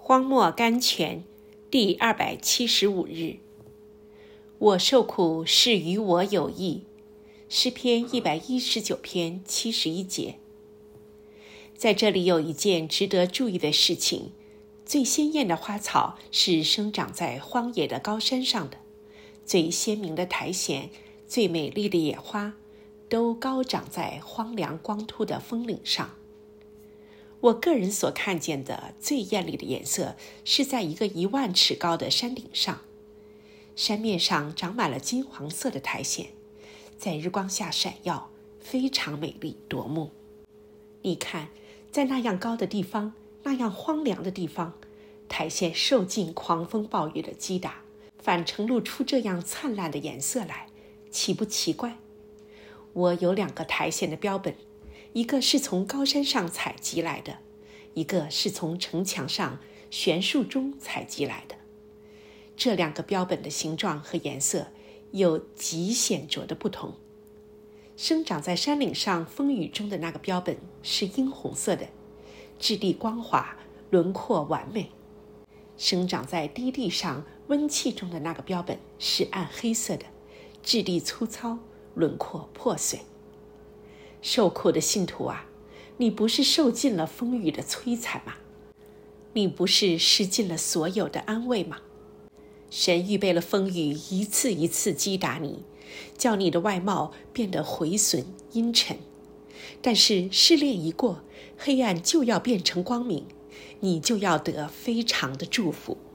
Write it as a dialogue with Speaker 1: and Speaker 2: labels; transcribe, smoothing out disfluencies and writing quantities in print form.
Speaker 1: 荒漠甘泉第275日，我受苦是与我有益。诗篇119篇71节。在这里有一件值得注意的事情，最鲜艳的花草是生长在荒野的高山上的，最鲜明的苔藓，最美丽的野花，都高长在荒凉光秃的峰岭上。我个人所看见的最艳丽的颜色是在一个10000尺高的山顶上，山面上长满了金黄色的苔藓，在日光下闪耀，非常美丽夺目。你看，在那样高的地方，那样荒凉的地方，苔藓受尽狂风暴雨的击打，反呈露出这样灿烂的颜色来，奇不奇怪？我有2个苔藓的标本，一个是从高山上采集来的，一个是从城墙上悬树中采集来的。这2个标本的形状和颜色有极显著的不同。生长在山岭上风雨中的那个标本是殷红色的，质地光滑，轮廓完美。生长在低地上温气中的那个标本是暗黑色的，质地粗糙，轮廓破碎。受苦的信徒啊，你不是受尽了风雨的摧残吗？你不是失尽了所有的安慰吗？神预备了风雨，一次一次击打你，叫你的外貌变得毁损阴沉。但是试炼一过，黑暗就要变成光明，你就要得非常的祝福。